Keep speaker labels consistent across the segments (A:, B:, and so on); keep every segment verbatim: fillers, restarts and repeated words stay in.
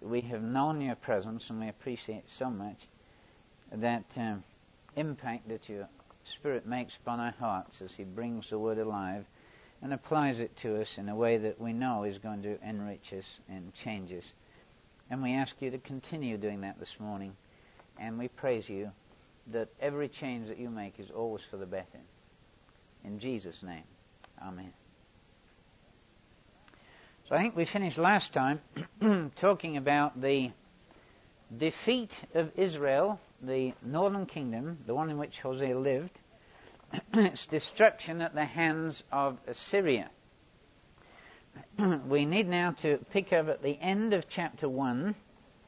A: we have known your presence, and we appreciate so much that um, impact that your Spirit makes upon our hearts as He brings the Word alive and applies it to us in a way that we know is going to enrich us and change us. And we ask you to continue doing that this morning, and we praise you that every change that you make is always for the better. In Jesus' name, amen. So I think we finished last time talking about the defeat of Israel, the northern kingdom, the one in which Hosea lived, its destruction at the hands of Assyria. We need now to pick up at the end of chapter one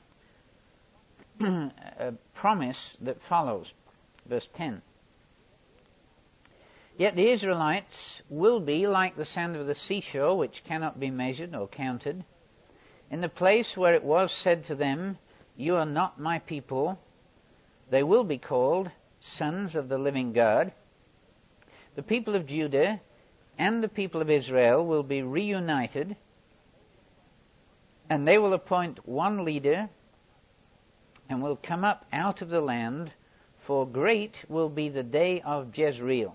A: a promise that follows, verse ten. Yet the Israelites will be like the sand of the seashore, which cannot be measured or counted. In the place where it was said to them, "You are not my people," they will be called sons of the living God. The people of Judah and the people of Israel will be reunited, and they will appoint one leader and will come up out of the land, for great will be the day of Jezreel.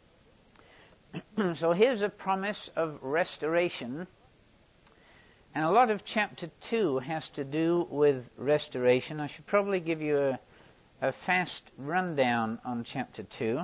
A: So here's a promise of restoration, and a lot of chapter two has to do with restoration. I should probably give you a, a fast rundown on chapter two.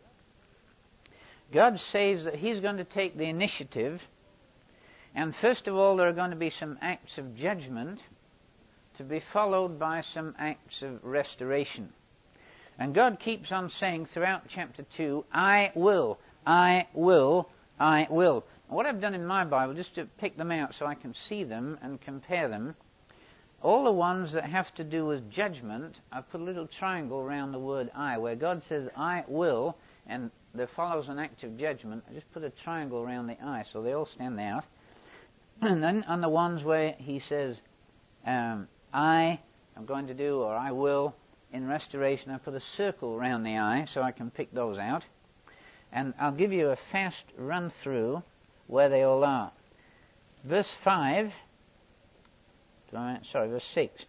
A: God says that He's going to take the initiative, and first of all there are going to be some acts of judgment to be followed by some acts of restoration. And God keeps on saying throughout chapter two, I will, I will, I will. What I've done in my Bible, just to pick them out so I can see them and compare them, all the ones that have to do with judgment, I've put a little triangle around the word I, where God says I will, and there follows an act of judgment. I just put a triangle around the I, so they all stand out. And then on the ones where He says um, I am going to do, or I will, in restoration, I put a circle around the I so I can pick those out. And I'll give you a fast run through where they all are. Verse five, sorry, verse six.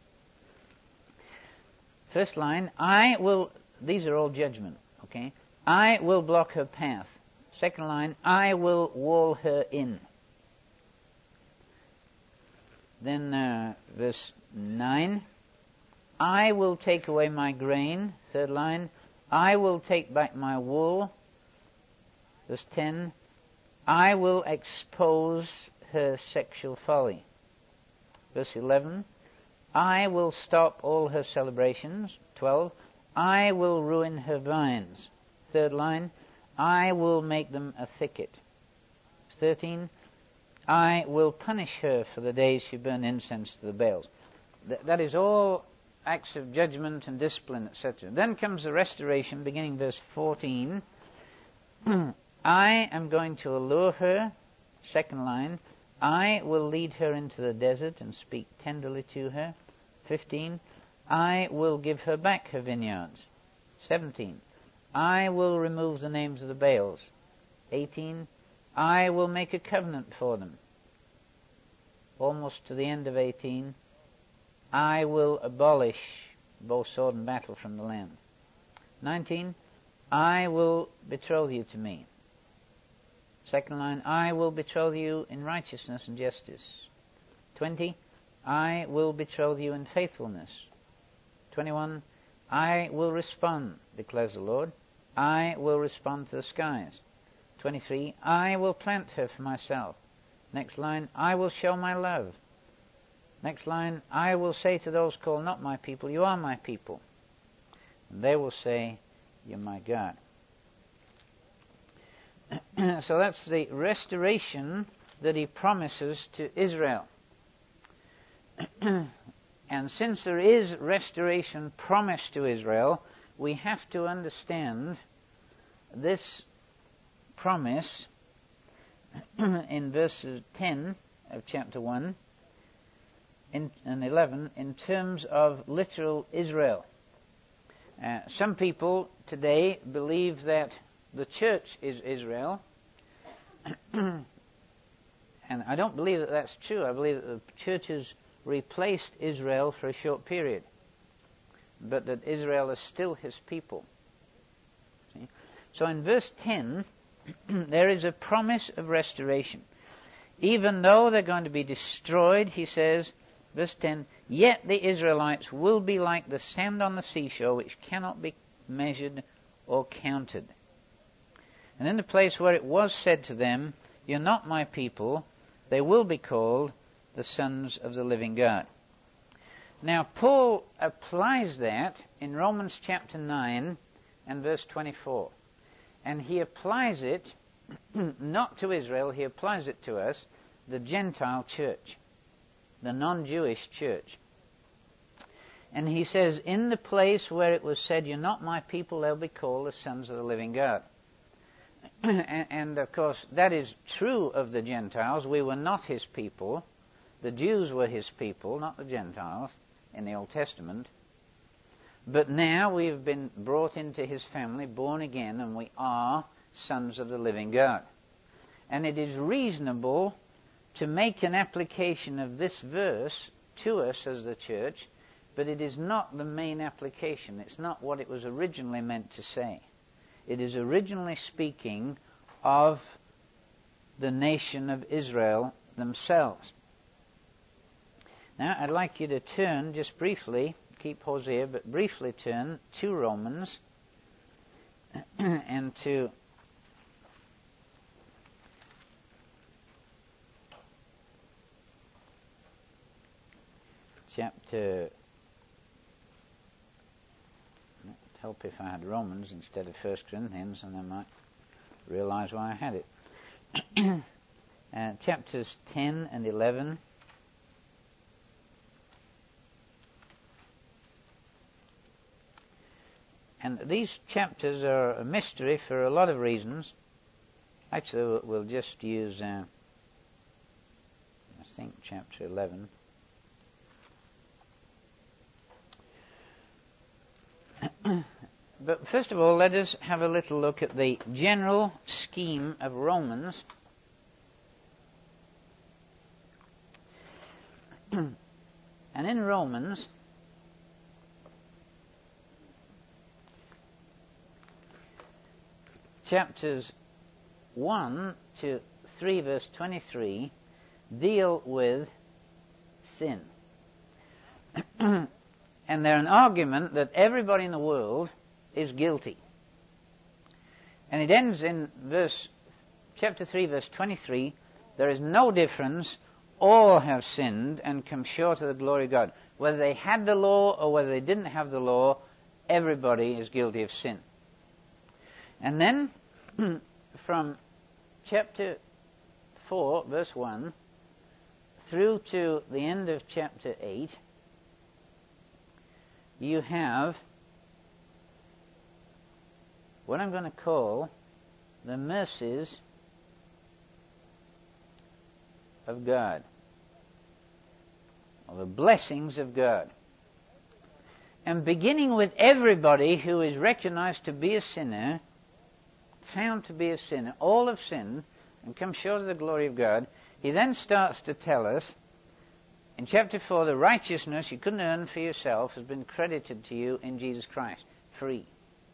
A: First line, I will, these are all judgment, okay? I will block her path. Second line, I will wall her in. Then uh, verse nine, I will take away my grain. Third line, I will take back my wool. Verse ten, I will expose her sexual folly. Verse eleven, I will stop all her celebrations. twelve, I will ruin her vines. Third line, I will make them a thicket. thirteen, I will punish her for the days she burned incense to the Baals. Th- that is all acts of judgment and discipline, et cetera. Then comes the restoration, beginning verse fourteen. I am going to allure her. Second line, I will lead her into the desert and speak tenderly to her. fifteen, I will give her back her vineyards. seventeen, I will remove the names of the Baals. eighteen, I will make a covenant for them. Almost to the end of eighteen, I will abolish both sword and battle from the land. nineteen, I will betroth you to me. Second line, I will betroth you in righteousness and justice. twenty, I will betroth you in faithfulness. twenty-one, I will respond, declares the Lord. I will respond to the skies. twenty-three, I will plant her for myself. Next line, I will show my love. Next line, I will say to those called not my people, you are my people. And they will say, you're my God. So that's the restoration that He promises to Israel. And since there is restoration promised to Israel, we have to understand this promise in verses ten of chapter one in, and eleven in terms of literal Israel. Uh, some people today believe that the church is Israel, and I don't believe that that's true. I believe that the churches replaced Israel for a short period, but that Israel is still his people. See? So in verse ten, there is a promise of restoration. Even though they're going to be destroyed, he says, verse ten, yet the Israelites will be like the sand on the seashore, which cannot be measured or counted. And in the place where it was said to them, you're not my people, they will be called the sons of the living God. Now, Paul applies that in Romans chapter nine and verse twenty-four. And he applies it not to Israel, he applies it to us, the Gentile church, the non-Jewish church. And he says, in the place where it was said, you're not my people, they'll be called the sons of the living God. and, and, of course, that is true of the Gentiles. We were not his people. The Jews were his people, not the Gentiles, in the Old Testament. But now we have been brought into his family, born again, and we are sons of the living God. And it is reasonable to make an application of this verse to us as the church, but it is not the main application. It's not what it was originally meant to say. It is originally speaking of the nation of Israel themselves. Now, I'd like you to turn just briefly, keep Hosea, but briefly turn to Romans and to chapter... It'd help if I had Romans instead of First Corinthians, and I might realize why I had it. uh, chapters ten and eleven. And these chapters are a mystery for a lot of reasons. Actually, we'll just use, uh, I think, chapter eleven. But first of all, let us have a little look at the general scheme of Romans. And in Romans, chapters one to three, verse twenty-three, deal with sin. And they're an argument that everybody in the world is guilty. And it ends in verse chapter three, verse twenty-three, there is no difference, all have sinned and come short of the glory of God. Whether they had the law or whether they didn't have the law, everybody is guilty of sin. And then, from chapter four, verse one, through to the end of chapter eight, you have what I'm going to call the mercies of God, or the blessings of God. And beginning with everybody who is recognized to be a sinner, found to be a sinner, all have sinned and come short of the glory of God, he then starts to tell us, in chapter four, the righteousness you couldn't earn for yourself has been credited to you in Jesus Christ, free.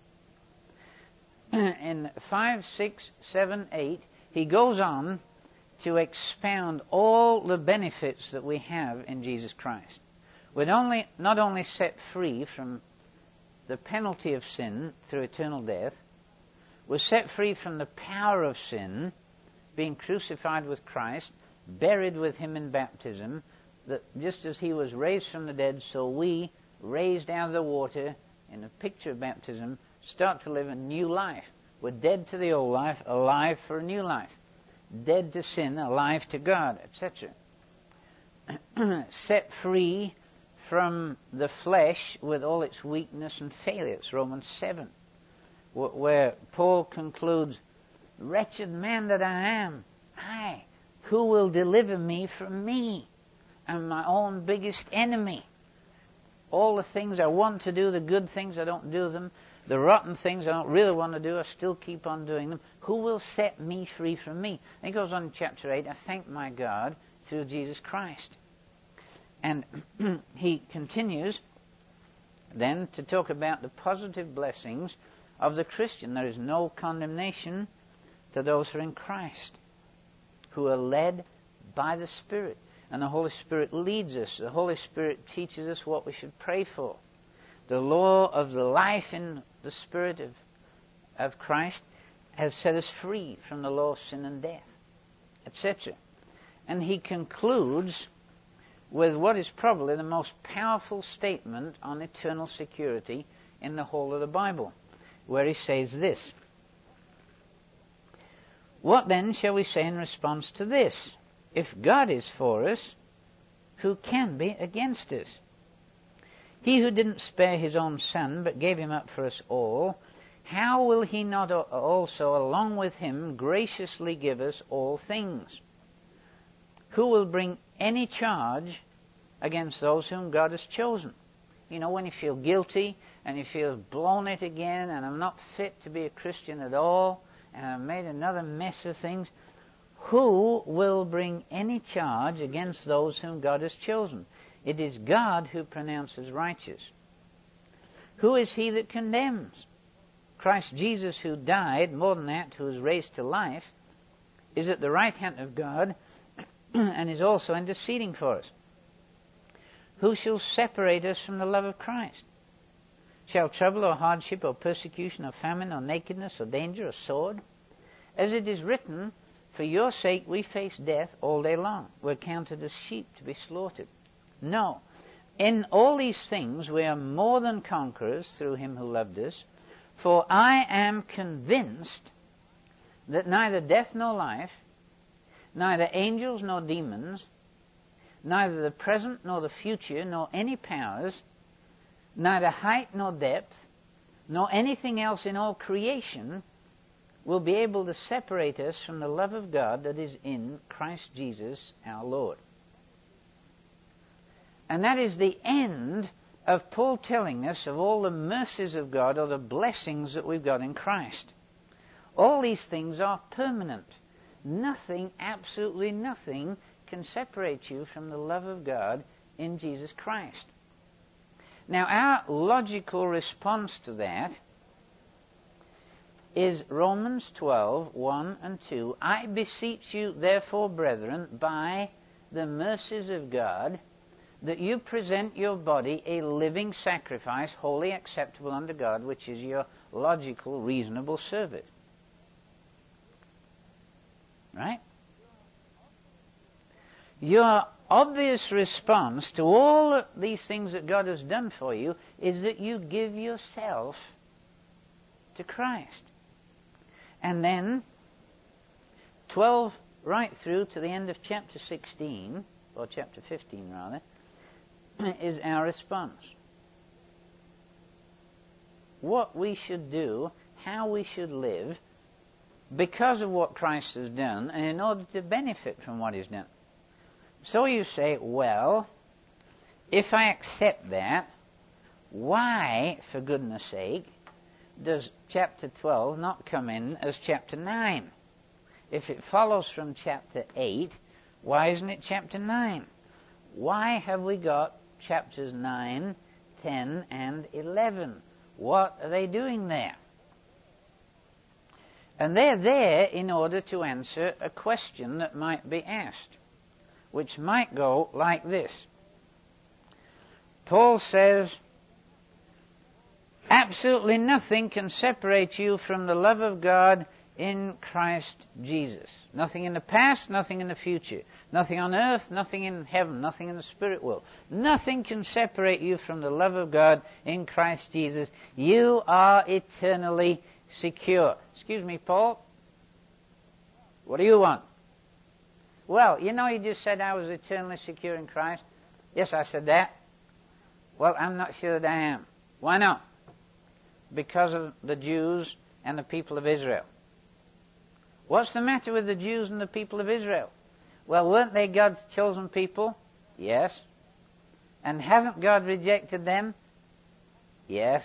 A: In five, six, seven, eight, he goes on to expound all the benefits that we have in Jesus Christ. We're only, not only set free from the penalty of sin through eternal death, we're set free from the power of sin, being crucified with Christ, buried with him in baptism, that just as he was raised from the dead, so we, raised out of the water in a picture of baptism, start to live a new life. We're dead to the old life, alive for a new life. Dead to sin, alive to God, et cetera. Set free from the flesh with all its weakness and failures, Romans seven, where Paul concludes, wretched man that I am, I, who will deliver me from me? I'm my own biggest enemy. All the things I want to do, the good things, I don't do them. The rotten things I don't really want to do, I still keep on doing them. Who will set me free from me? And he goes on in chapter eight, I thank my God through Jesus Christ. And he continues then to talk about the positive blessings of the Christian. There is no condemnation to those who are in Christ, who are led by the Spirit. And the Holy Spirit leads us. The Holy Spirit teaches us what we should pray for. The law of the life in the Spirit of, of Christ has set us free from the law of sin and death, et cetera. And he concludes with what is probably the most powerful statement on eternal security in the whole of the Bible, where he says this: "What then shall we say in response to this? If God is for us, who can be against us? He who didn't spare his own Son, but gave him up for us all, how will he not also, along with him, graciously give us all things? Who will bring any charge against those whom God has chosen?" You know, when you feel guilty and you feel blown it again, and I'm not fit to be a Christian at all, and I've made another mess of things, who will bring any charge against those whom God has chosen? It is God who pronounces righteous. Who is he that condemns? Christ Jesus, who died, more than that, who was raised to life, is at the right hand of God and is also interceding for us. Who shall separate us from the love of Christ? Shall trouble or hardship or persecution or famine or nakedness or danger or sword? As it is written, for your sake we face death all day long. We're counted as sheep to be slaughtered. No. In all these things we are more than conquerors through him who loved us. For I am convinced that neither death nor life, neither angels nor demons, neither the present nor the future, nor any powers, neither height nor depth, nor anything else in all creation will be able to separate us from the love of God that is in Christ Jesus our Lord. And that is the end of Paul telling us of all the mercies of God, or the blessings that we've got in Christ. All these things are permanent. Nothing, absolutely nothing, can separate you from the love of God in Jesus Christ. Now, our logical response to that is Romans twelve, one and two. I beseech you, therefore, brethren, by the mercies of God, that you present your body a living sacrifice, wholly acceptable unto God, which is your logical, reasonable service. Right? Your obvious response to all these things that God has done for you is that you give yourself to Christ. And then, twelve right through to the end of chapter sixteen, or chapter fifteen rather, is our response. What we should do, how we should live, because of what Christ has done, and in order to benefit from what he's done. So you say, well, if I accept that, why, for goodness sake, does chapter twelve not come in as chapter nine? If it follows from chapter eight, why isn't it chapter nine? Why have we got chapters nine, ten, and eleven? What are they doing there? And they're there in order to answer a question that might be asked, which might go like this. Paul says, absolutely nothing can separate you from the love of God in Christ Jesus. Nothing in the past, nothing in the future. Nothing on earth, nothing in heaven, nothing in the spirit world. Nothing can separate you from the love of God in Christ Jesus. You are eternally secure. Excuse me, Paul. What do you want? Well, you know you just said I was eternally secure in Christ. Yes, I said that. Well, I'm not sure that I am. Why not? Because of the Jews and the people of Israel. What's the matter with the Jews and the people of Israel? Well, weren't they God's chosen people? Yes. And hasn't God rejected them? Yes.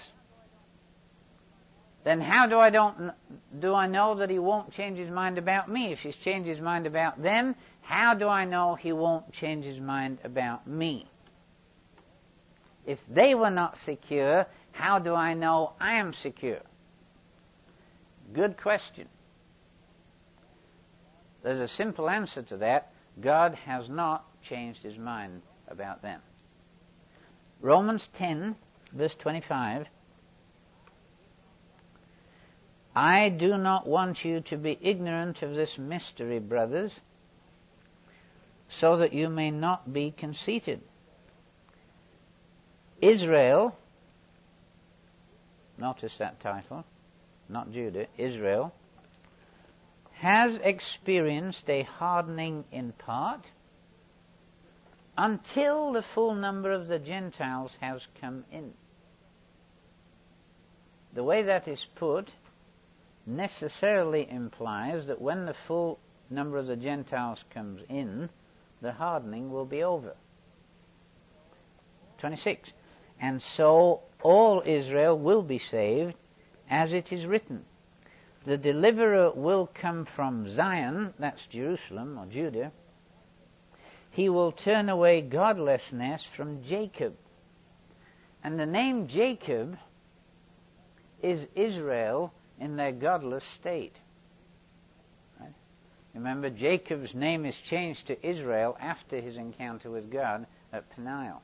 A: Then how do I don't do I know that he won't change his mind about me? If he's changed his mind about them, how do I know he won't change his mind about me? If they were not secure, how do I know I am secure? Good question. There's a simple answer to that. God has not changed his mind about them. Romans ten, verse twenty-five. I do not want you to be ignorant of this mystery, brothers, so that you may not be conceited. Israel, notice that title, not Judah, Israel, has experienced a hardening in part until the full number of the Gentiles has come in. The way that is put necessarily implies that when the full number of the Gentiles comes in, the hardening will be over. twenty-six. And so all Israel will be saved, as it is written. The deliverer will come from Zion, that's Jerusalem or Judah. He will turn away godlessness from Jacob. And the name Jacob is Israel in their godless state. Right? Remember, Jacob's name is changed to Israel after his encounter with God at Peniel.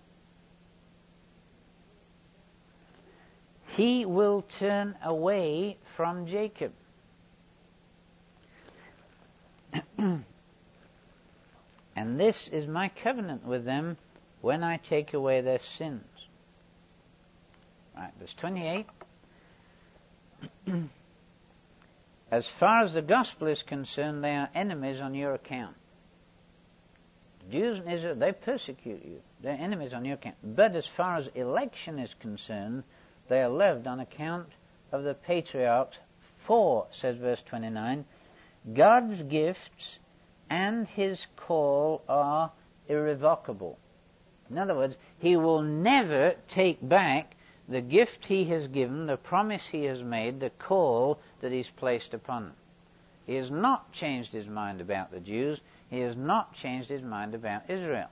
A: He will turn away from Jacob. And this is my covenant with them when I take away their sins. Right, verse twenty-eight. As far as the gospel is concerned, they are enemies on your account. The Jews in Israel, they persecute you. They're enemies on your account. But as far as election is concerned, they are loved on account of the patriarchs. For, says verse twenty-nine, God's gifts and his call are irrevocable. In other words, he will never take back the gift he has given, the promise he has made, the call that he's placed upon them. He has not changed his mind about the Jews. He has not changed his mind about Israel.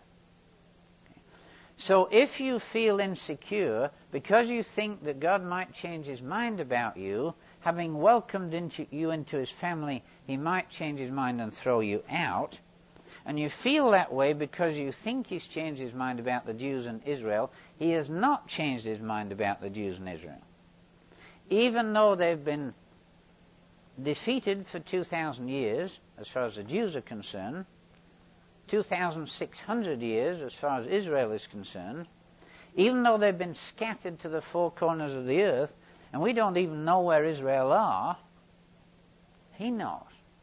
A: So if you feel insecure because you think that God might change his mind about you, having welcomed into you into his family, he might change his mind and throw you out, and you feel that way because you think he's changed his mind about the Jews and Israel, he has not changed his mind about the Jews and Israel. Even though they've been defeated for two thousand years, as far as the Jews are concerned, two thousand six hundred years as far as Israel is concerned, even though they've been scattered to the four corners of the earth, and we don't even know where Israel are, he knows.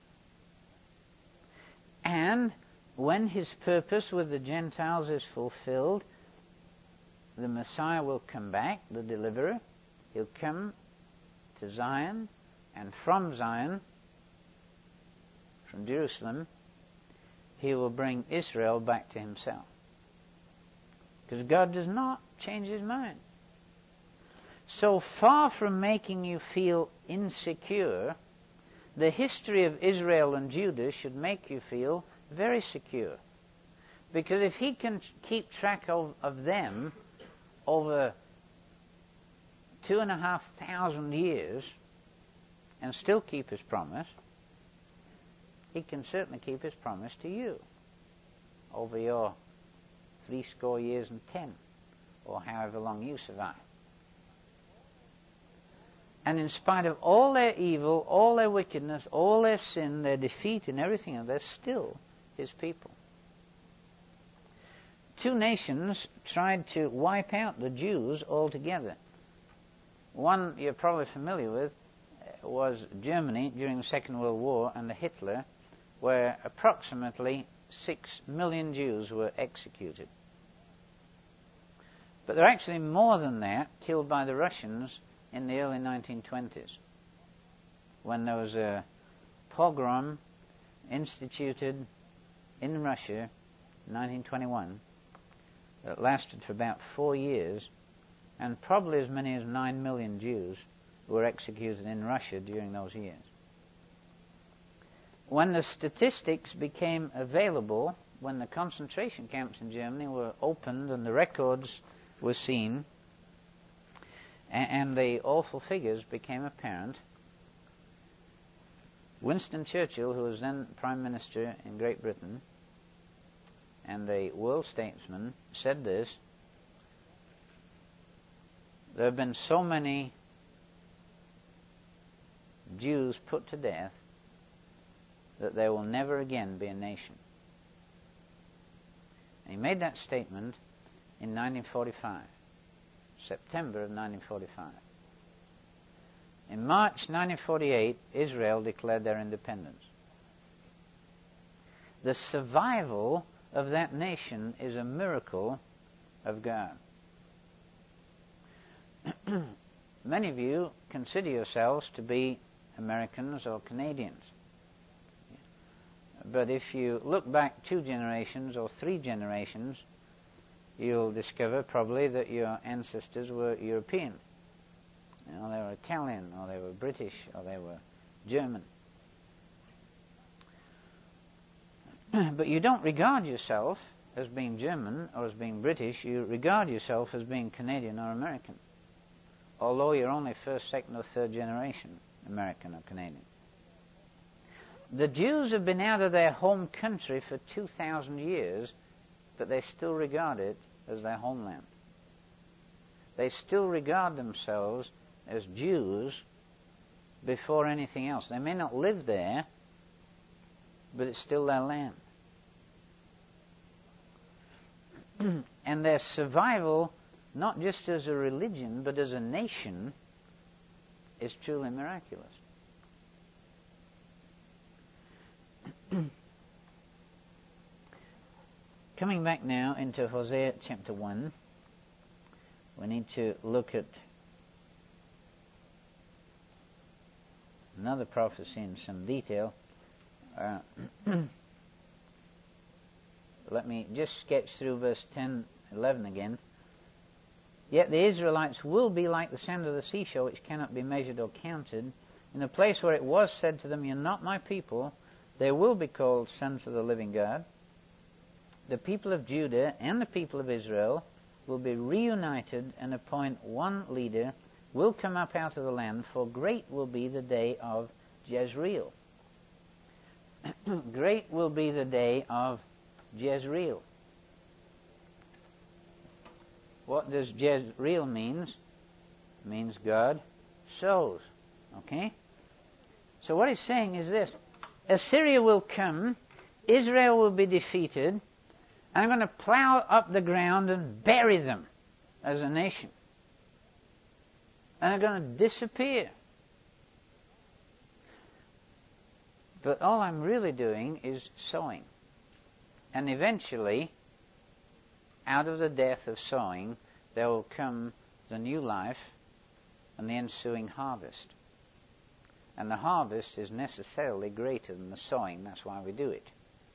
A: And when his purpose with the Gentiles is fulfilled, the Messiah will come back, the deliverer. He'll come to Zion, and from Zion, from Jerusalem, he will bring Israel back to himself. Because God does not change his mind. So far from making you feel insecure, the history of Israel and Judah should make you feel very secure. Because if he can keep track of, of them over two and a half thousand years and still keep his promise, he can certainly keep his promise to you over your three score years and ten, or however long you survive. And in spite of all their evil, all their wickedness, all their sin, their defeat and everything else, they're still his people. Two nations tried to wipe out the Jews altogether. One you're probably familiar with was Germany during the Second World War under Hitler, where approximately six million Jews were executed. But there are actually more than that killed by the Russians in the early nineteen twenties, when there was a pogrom instituted in Russia in nineteen twenty-one that lasted for about four years, and probably as many as nine million Jews were executed in Russia during those years. When the statistics became available, when the concentration camps in Germany were opened and the records was seen, and, and the awful figures became apparent. Winston Churchill, who was then Prime Minister in Great Britain and a world statesman, said this: there have been so many Jews put to death that there will never again be a nation. And he made that statement in nineteen forty-five, September of nineteen forty-five. In March nineteen forty-eight, Israel declared their independence. The survival of that nation is a miracle of God. Many of you consider yourselves to be Americans or Canadians. But if you look back two generations or three generations, you'll discover probably that your ancestors were European. You know, they were Italian, or they were British, or they were German. But you don't regard yourself as being German or as being British. You regard yourself as being Canadian or American, although you're only first, second, or third generation American or Canadian. The Jews have been out of their home country for two thousand years, but they still regard it as their homeland. They still regard themselves as Jews before anything else. They may not live there, but it's still their land. And their survival, not just as a religion, but as a nation, is truly miraculous. Coming back now into Hosea chapter one, we need to look at another prophecy in some detail. Uh, let me just sketch through verse ten, eleven again. Yet the Israelites will be like the sand of the seashore, which cannot be measured or counted. In the place where it was said to them, "You're not my people," they will be called sons of the living God. The people of Judah and the people of Israel will be reunited and appoint one leader, will come up out of the land, for great will be the day of Jezreel. Great will be the day of Jezreel. What does Jezreel means? It means God sows. Okay? So what he's saying is this: Assyria will come, Israel will be defeated, and I'm going to plow up the ground and bury them as a nation. And they're going to disappear. But all I'm really doing is sowing. And eventually, out of the death of sowing, there will come the new life and the ensuing harvest. And the harvest is necessarily greater than the sowing. That's why we do it.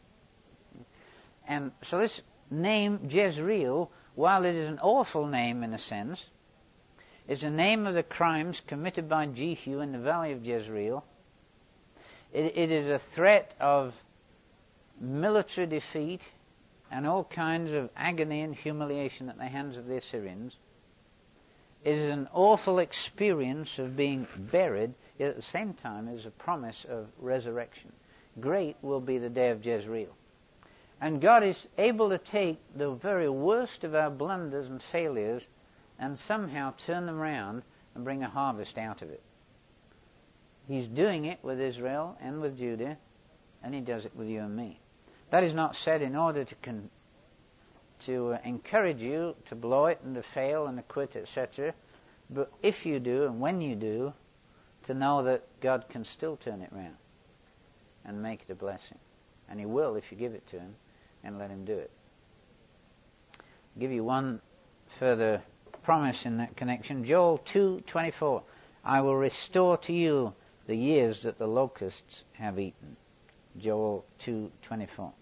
A: And so this name, Jezreel, while it is an awful name in a sense, is the name of the crimes committed by Jehu in the valley of Jezreel. It, it is a threat of military defeat and all kinds of agony and humiliation at the hands of the Assyrians. It is an awful experience of being buried, yet at the same time it is a promise of resurrection. Great will be the day of Jezreel. And God is able to take the very worst of our blunders and failures and somehow turn them around and bring a harvest out of it. He's doing it with Israel and with Judah, and he does it with you and me. That is not said in order to con- to uh, encourage you to blow it and to fail and to quit, et cetera. But if you do, and when you do, to know that God can still turn it around and make it a blessing. And he will if you give it to him and let him do it. I'll give you one further promise in that connection. Joel two twenty-four. I will restore to you the years that the locusts have eaten. Joel two twenty-four.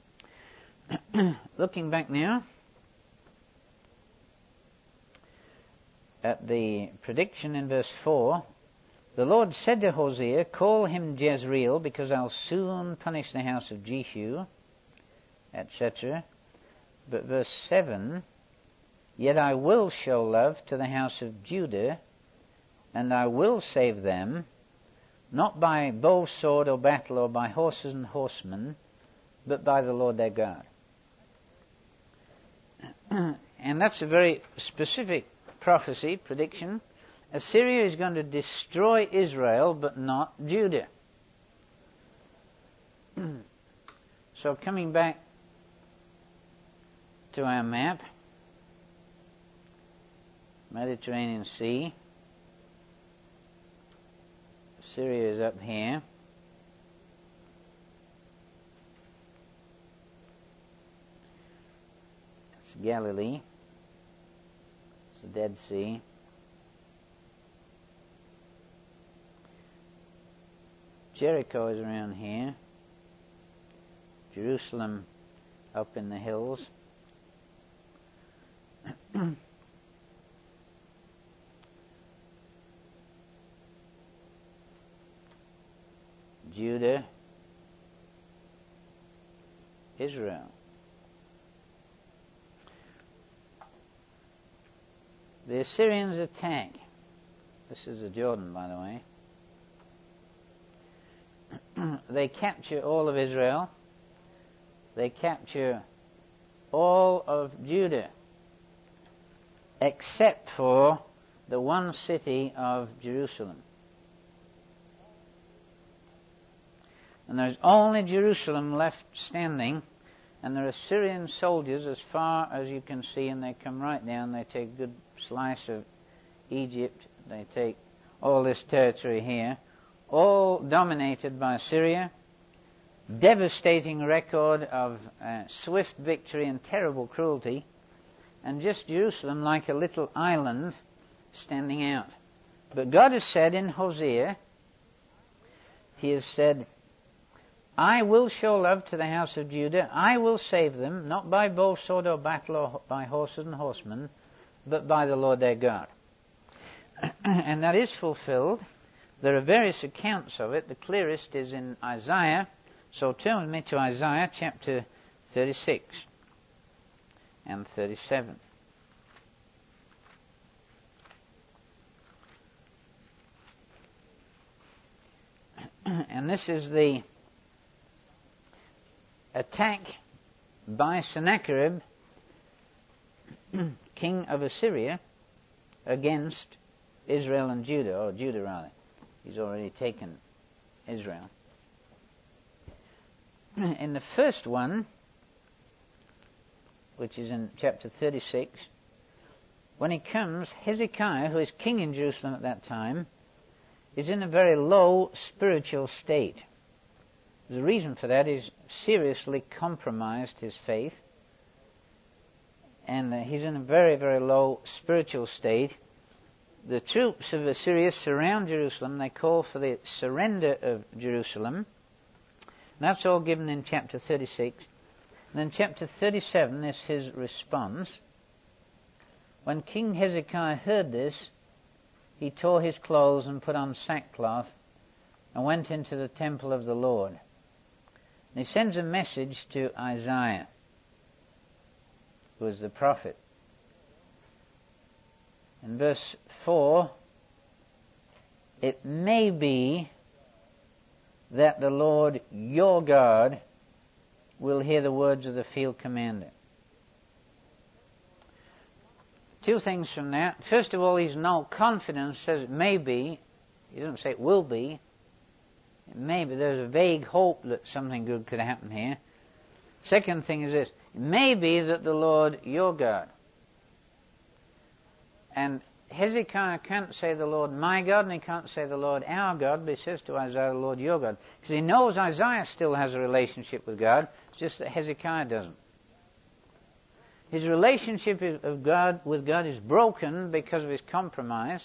A: Looking back now at the prediction in verse four, the Lord said to Hosea, call him Jezreel, because I'll soon punish the house of Jehu, et cetera. But verse seven, Yet I will show love to the house of Judah, and I will save them, not by bow, sword, or battle, or by horses and horsemen, but by the Lord their God. And that's a very specific prophecy, prediction. Assyria is going to destroy Israel, but not Judah. So coming back to our map, Mediterranean Sea, Syria is up here. It's Galilee. It's the Dead Sea. Jericho is around here. Jerusalem up in the hills. Judah, Israel. The Assyrians attack. This is the Jordan, by the way. They capture all of Israel. They capture all of Judah, except for the one city of Jerusalem. And there's only Jerusalem left standing, and there are Syrian soldiers as far as you can see, and they come right down. They take a good slice of Egypt. They take all this territory here, all dominated by Syria. Devastating record of uh, swift victory and terrible cruelty, and just Jerusalem like a little island standing out. But God has said in Hosea, He has said, I will show love to the house of Judah. I will save them, not by bow, sword, or battle, or by horses and horsemen, but by the Lord their God. And that is fulfilled. There are various accounts of it. The clearest is in Isaiah. So turn with me to Isaiah chapter thirty-six and thirty-seven. And this is the attack by Sennacherib, king of Assyria, against Israel and Judah, or Judah rather. He's already taken Israel. In the first one, which is in chapter thirty-six, when he comes, Hezekiah, who is king in Jerusalem at that time, is in a very low spiritual state. The reason for that is seriously compromised his faith, and uh, he's in a very, very low spiritual state. The troops of Assyria surround Jerusalem. They call for the surrender of Jerusalem. That's all given in chapter thirty-six. And then chapter thirty-seven is his response. When King Hezekiah heard this, he tore his clothes and put on sackcloth and went into the temple of the Lord. And he sends a message to Isaiah, who is the prophet. In verse four, it may be that the Lord your God will hear the words of the field commander. Two things from that. First of all, he's no confidence, says it may be. He doesn't say it will be. It may be. There's a vague hope that something good could happen here. Second thing is this. It may be that the Lord your God. And Hezekiah can't say the Lord my God, and he can't say the Lord our God, but he says to Isaiah, the Lord your God. Because he knows Isaiah still has a relationship with God. It's just that Hezekiah doesn't. His relationship of God with God is broken because of his compromise.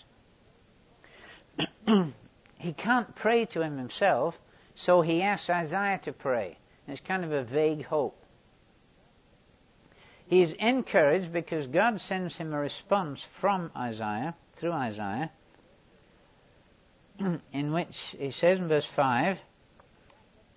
A: He can't pray to him himself, so he asks Isaiah to pray. It's kind of a vague hope. He is encouraged because God sends him a response from Isaiah, through Isaiah, in which he says in verse five,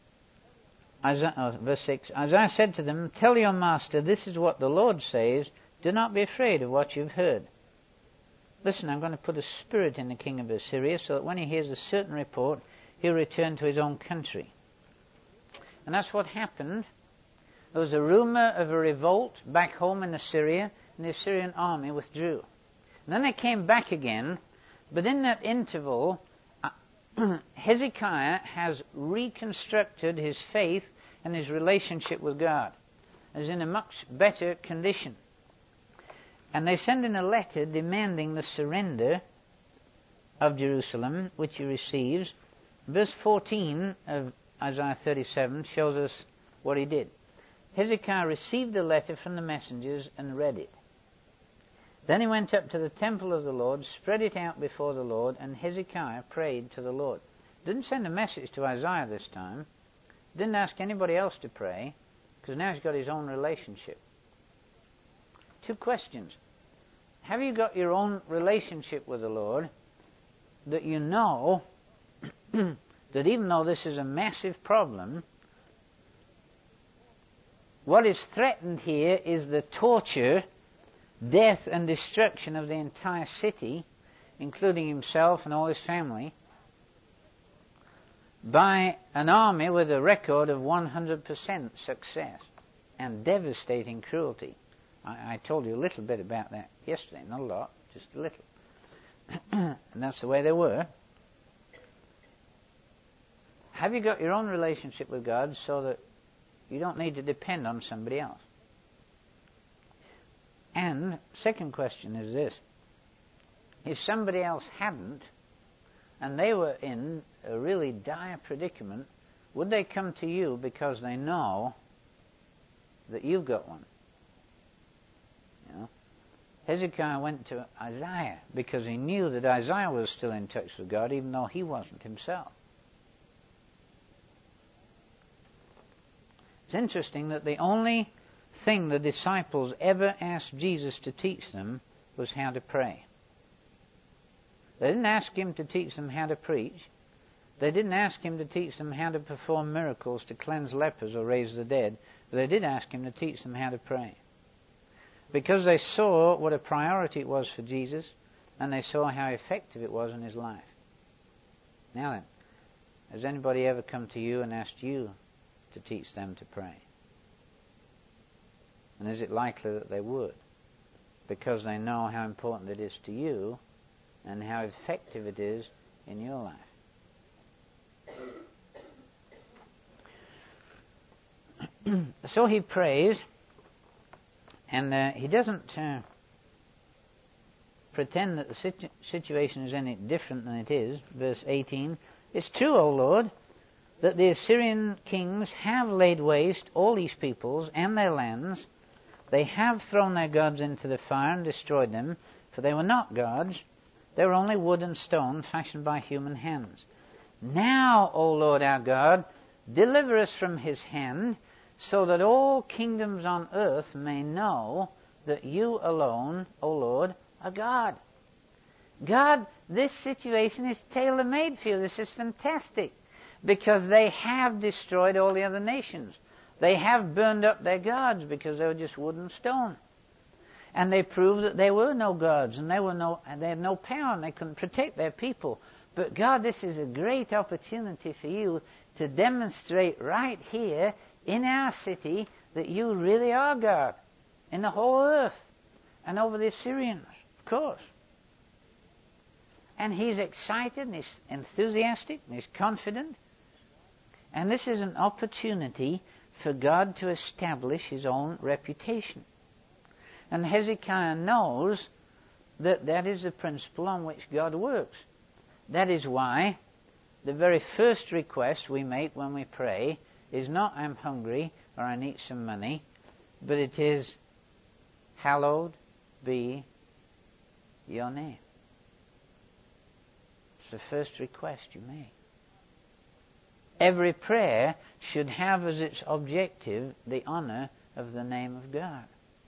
A: Isaiah, oh, verse six, Isaiah said to them, tell your master, this is what the Lord says, Do not be afraid of what you've heard. Listen, I'm going to put a spirit in the king of Assyria so that when he hears a certain report, he'll return to his own country. And that's what happened. There was a rumor of a revolt back home in Assyria, and the Assyrian army withdrew. And then they came back again, but in that interval, uh, Hezekiah has reconstructed his faith and his relationship with God. Is in a much better condition. And they send in a letter demanding the surrender of Jerusalem, which he receives. Verse fourteen of Isaiah thirty-seven shows us what he did. Hezekiah received the letter from the messengers and read it. Then he went up to the temple of the Lord, spread it out before the Lord, and Hezekiah prayed to the Lord. Didn't send a message to Isaiah this time. Didn't ask anybody else to pray, because now he's got his own relationship. Two questions. Have you got your own relationship with the Lord that you know that even though this is a massive problem, what is threatened here is the torture, death and destruction of the entire city, including himself and all his family, by an army with a record of one hundred percent success and devastating cruelty. I, I told you a little bit about that yesterday, not a lot, just a little. And that's the way they were. Have you got your own relationship with God so that you don't need to depend on somebody else? And second question is this. If somebody else hadn't, and they were in a really dire predicament, would they come to you because they know that you've got one? You know? Hezekiah went to Isaiah because he knew that Isaiah was still in touch with God, even though he wasn't himself. It's interesting that the only thing the disciples ever asked Jesus to teach them was how to pray. They didn't ask him to teach them how to preach. They didn't ask him to teach them how to perform miracles, to cleanse lepers or raise the dead. But they did ask him to teach them how to pray. Because they saw what a priority it was for Jesus, and they saw how effective it was in his life. Now then, has anybody ever come to you and asked you to teach them to pray? And is it likely that they would? Because they know how important it is to you and how effective it is in your life. So he prays, and uh, he doesn't uh, pretend that the situ- situation is any different than it is. Verse eighteen, it's true, O Lord, that the Assyrian kings have laid waste all these peoples and their lands. They have thrown their gods into the fire and destroyed them, for they were not gods. They were only wood and stone fashioned by human hands. Now, O Lord our God, deliver us from his hand, so that all kingdoms on earth may know that you alone, O Lord, are God. God, this situation is tailor-made for you. This is fantastic, because they have destroyed all the other nations. They have burned up their gods because they were just wood and stone. And they proved that they were no gods, and they were no, they had no power, and they couldn't protect their people. But God, this is a great opportunity for you to demonstrate right here in our city that you really are God in the whole earth and over the Assyrians, of course. And he's excited and he's enthusiastic and he's confident. And this is an opportunity for God to establish his own reputation. And Hezekiah knows that that is the principle on which God works. That is why the very first request we make when we pray is not I'm hungry or I need some money, but it is hallowed be your name. It's the first request you make. Every prayer should have as its objective the honor of the name of God.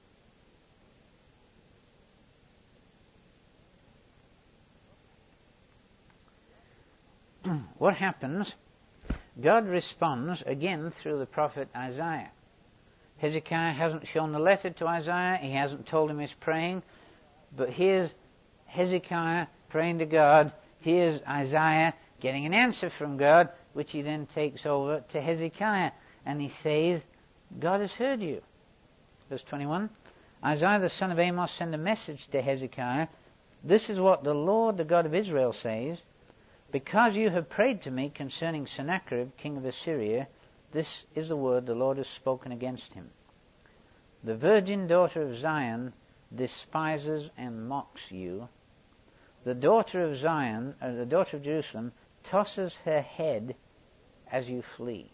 A: What happens? God responds again through the prophet Isaiah. Hezekiah hasn't shown the letter to Isaiah. He hasn't told him he's praying. But here's Hezekiah praying to God. Here's Isaiah getting an answer from God, which he then takes over to Hezekiah. And he says, God has heard you. Verse twenty-one, Isaiah the son of Amos sent a message to Hezekiah. This is what the Lord, the God of Israel, says. Because you have prayed to me concerning Sennacherib, king of Assyria, this is the word the Lord has spoken against him. The virgin daughter of Zion despises and mocks you. The daughter of Zion, or the daughter of Jerusalem, tosses her head as you flee.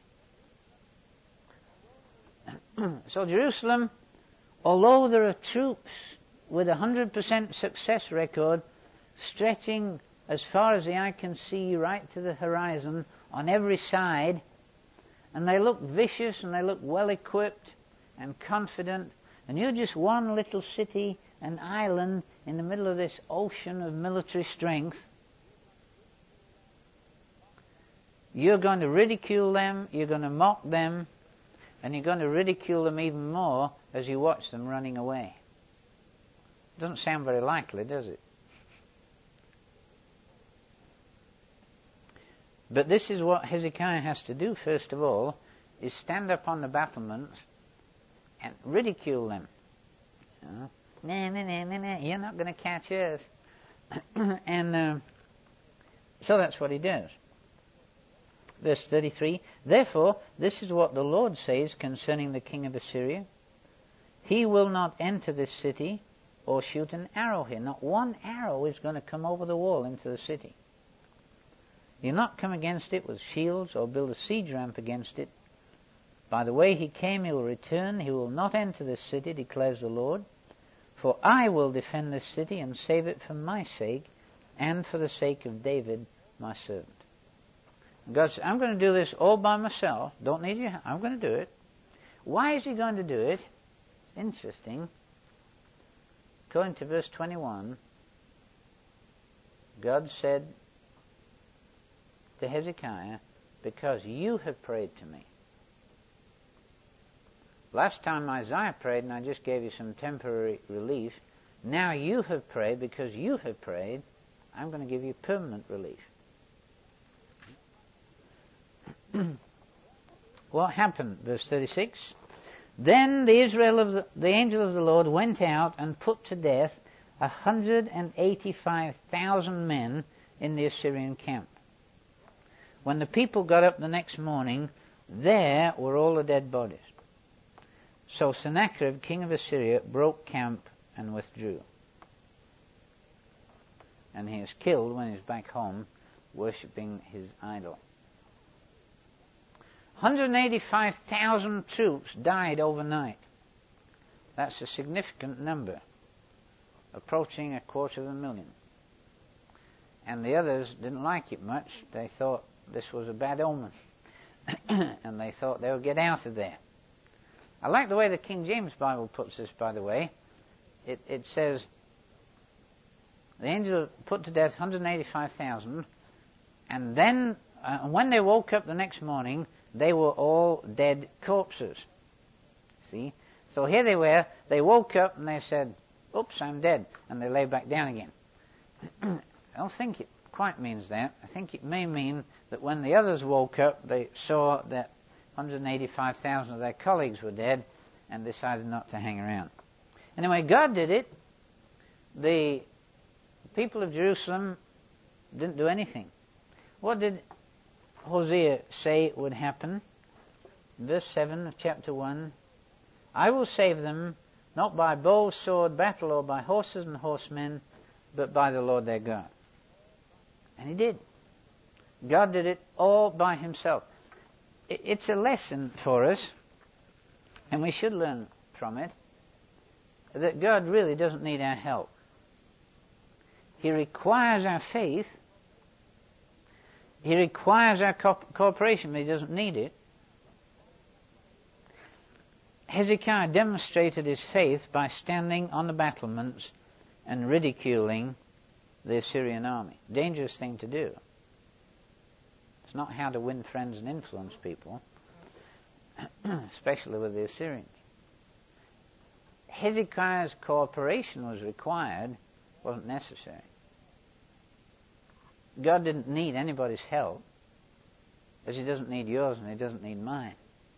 A: So Jerusalem, although there are troops with a one hundred percent success record stretching as far as the eye can see right to the horizon on every side, and they look vicious and they look well equipped and confident, and you're just one little city, an island in the middle of this ocean of military strength, you're going to ridicule them, you're going to mock them, and you're going to ridicule them even more as you watch them running away. Doesn't sound very likely, does it? But this is what Hezekiah has to do, first of all, is stand up on the battlements and ridicule them. You know, nah, nah, nah, nah, nah, you're not going to catch us. and uh, so that's what he does. Verse thirty-three, therefore, this is what the Lord says concerning the king of Assyria. He will not enter this city or shoot an arrow here. Not one arrow is going to come over the wall into the city. He'll not come against it with shields or build a siege ramp against it. By the way he came, he will return. He will not enter this city, declares the Lord. For I will defend this city and save it for my sake and for the sake of David, my servant. God said, I'm going to do this all by myself. Don't need you. I'm going to do it. Why is he going to do it? It's interesting. Going to verse twenty-one, God said to Hezekiah, because you have prayed to me. Last time Isaiah prayed and I just gave you some temporary relief. Now you have prayed, because you have prayed, I'm going to give you permanent relief. What happened? Verse thirty-six. Then the Israel of the, the angel of the Lord went out and put to death a hundred and eighty-five thousand men in the Assyrian camp. When the people got up the next morning, there were all the dead bodies. So Sennacherib, king of Assyria, broke camp and withdrew. And he is killed when he's back home, worshipping his idol. one hundred eighty-five thousand troops died overnight. That's a significant number, approaching a quarter of a million. And the others didn't like it much. They thought this was a bad omen. And they thought they would get out of there. I like the way the King James Bible puts this, by the way. It, it says, the angel put to death one hundred eighty-five thousand, and then, uh, when they woke up the next morning, they were all dead corpses. See? So here they were, they woke up and they said, oops, I'm dead, and they lay back down again. I don't think it quite means that. I think it may mean that when the others woke up, they saw that one hundred eighty-five thousand of their colleagues were dead and decided not to hang around. Anyway, God did it. The people of Jerusalem didn't do anything. What did Hosea say would happen? Verse seven of chapter one, I will save them not by bow, sword, battle, or by horses and horsemen, but by the Lord their God. And he did. God did it all by himself. It's a lesson for us, and we should learn from it, that God really doesn't need our help. He requires our faith. He requires our co- cooperation, but he doesn't need it. Hezekiah demonstrated his faith by standing on the battlements and ridiculing the Assyrian army. Dangerous thing to do. It's not how to win friends and influence people, especially with the Assyrians. Hezekiah's cooperation was required wasn't necessary. God didn't need anybody's help, as he doesn't need yours and he doesn't need mine.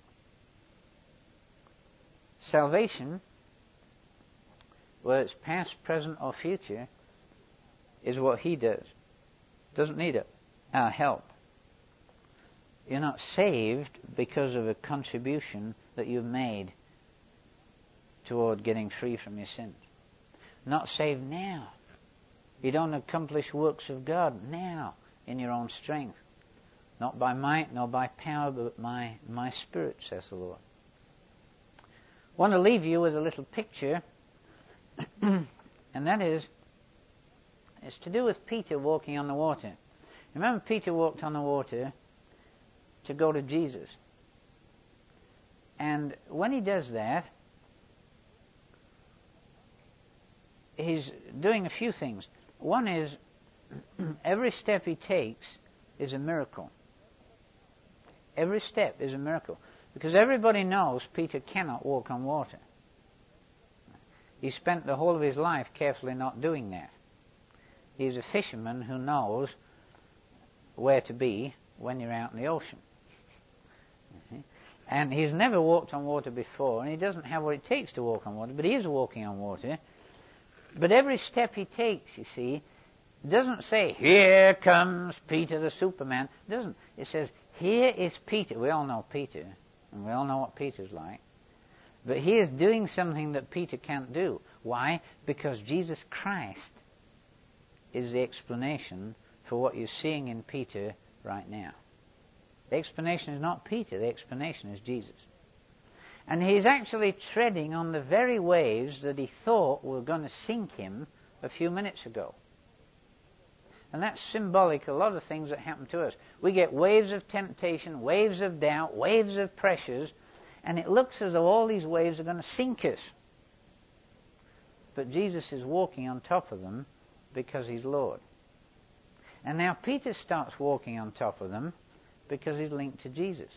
A: Salvation, whether it's past, present, or future, is what he does. Doesn't need it, our help. You're not saved because of a contribution that you've made toward getting free from your sins. Not saved now. You don't accomplish works of God now in your own strength. Not by might nor by power, but by my Spirit, says the Lord. I want to leave you with a little picture, and that is, it's to do with Peter walking on the water. Remember, Peter walked on the water to go to Jesus. And when he does that, he's doing a few things. One is, every step he takes is a miracle. Every step is a miracle. Because everybody knows Peter cannot walk on water. He spent the whole of his life carefully not doing that. He's a fisherman who knows where to be when you're out in the ocean. And he's never walked on water before, and he doesn't have what it takes to walk on water, but he is walking on water. But every step he takes, you see, doesn't say, here comes Peter the Superman. It doesn't. It says, here is Peter. We all know Peter, and we all know what Peter's like. But he is doing something that Peter can't do. Why? Because Jesus Christ is the explanation for what you're seeing in Peter right now. The explanation is not Peter, the explanation is Jesus. And he's actually treading on the very waves that he thought were going to sink him a few minutes ago. And that's symbolic of a lot of things that happen to us. We get waves of temptation, waves of doubt, waves of pressures, and it looks as though all these waves are going to sink us. But Jesus is walking on top of them because he's Lord. And now Peter starts walking on top of them because he's linked to Jesus.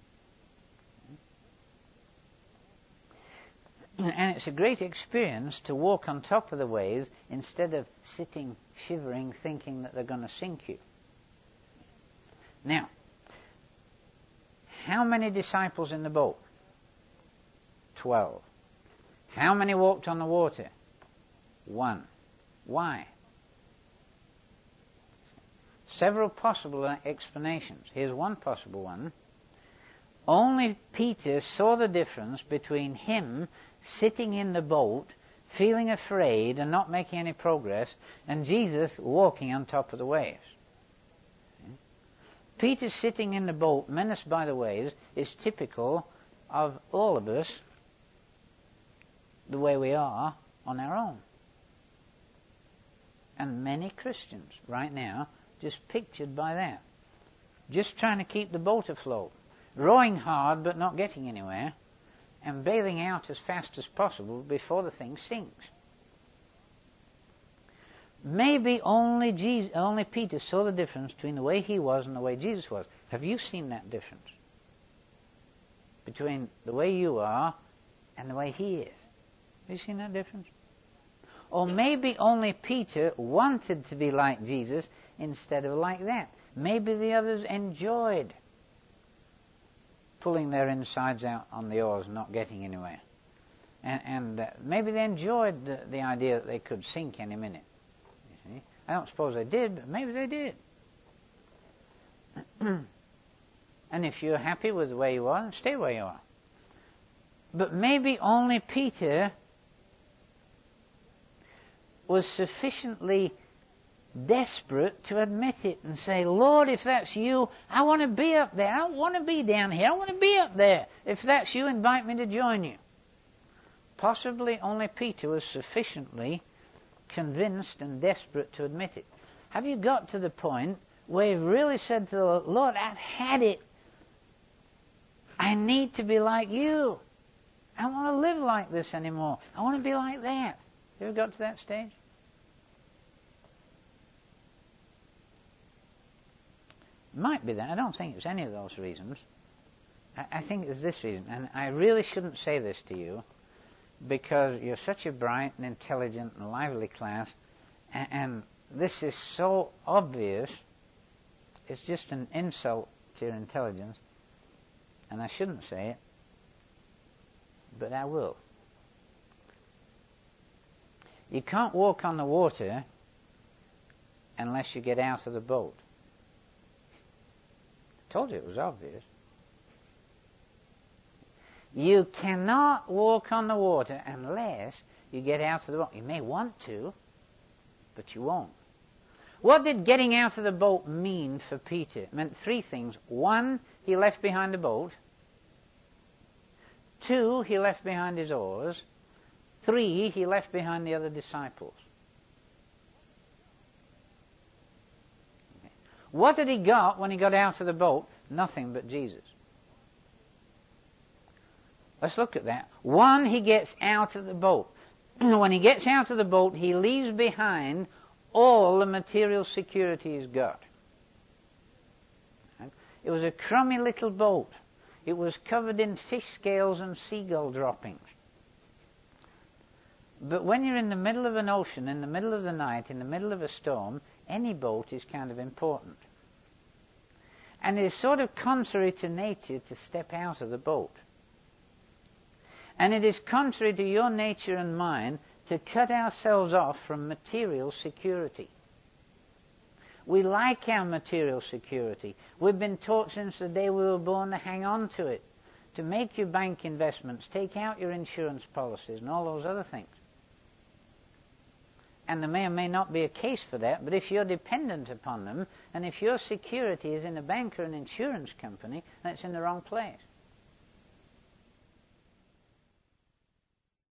A: And it's a great experience to walk on top of the waves instead of sitting, shivering, thinking that they're going to sink you. Now, how many disciples in the boat? Twelve. How many walked on the water? One. Why? Several possible explanations. Here's one possible one. Only Peter saw the difference between him sitting in the boat, feeling afraid and not making any progress, and Jesus walking on top of the waves. Peter sitting in the boat, menaced by the waves, is typical of all of us the way we are on our own. And many Christians right now just pictured by that. Just trying to keep the boat afloat. Rowing hard but not getting anywhere. And bailing out as fast as possible before the thing sinks. Maybe only Jesus, only Peter saw the difference between the way he was and the way Jesus was. Have you seen that difference? Between the way you are and the way he is. Have you seen that difference? Or maybe only Peter wanted to be like Jesus instead of like that. Maybe the others enjoyed pulling their insides out on the oars and not getting anywhere. And, and uh, maybe they enjoyed the, the idea that they could sink any minute. You see? I don't suppose they did, but maybe they did. And if you're happy with the way you are, then stay where you are. But maybe only Peter was sufficiently desperate to admit it and say, Lord, if that's you, I want to be up there. I don't want to be down here. I want to be up there. If that's you, invite me to join you. Possibly only Peter was sufficiently convinced and desperate to admit it. Have you got to the point where you've really said to the Lord, Lord, I've had it. I need to be like you. I don't want to live like this anymore. I want to be like that. You ever got to that stage? Might be that. I don't think it's any of those reasons. I, I think it's this reason, and I really shouldn't say this to you, because you're such a bright and intelligent and lively class, and, and this is so obvious, it's just an insult to your intelligence, and I shouldn't say it, but I will. You can't walk on the water unless you get out of the boat. I told you it was obvious. You cannot walk on the water unless you get out of the boat. You may want to, but you won't. What did getting out of the boat mean for Peter? It meant three things. One, he left behind the boat. Two, he left behind his oars. Three, he left behind the other disciples. What had he got when he got out of the boat? Nothing but Jesus. Let's look at that. One, he gets out of the boat. When he gets out of the boat, he leaves behind all the material security he's got. It was a crummy little boat. It was covered in fish scales and seagull droppings. But when you're in the middle of an ocean, in the middle of the night, in the middle of a storm, any boat is kind of important. And it is sort of contrary to nature to step out of the boat. And it is contrary to your nature and mine to cut ourselves off from material security. We like our material security. We've been taught since the day we were born to hang on to it, to make your bank investments, take out your insurance policies and all those other things. And there may or may not be a case for that, but if you're dependent upon them, and if your security is in a bank or an insurance company, then it's in the wrong place.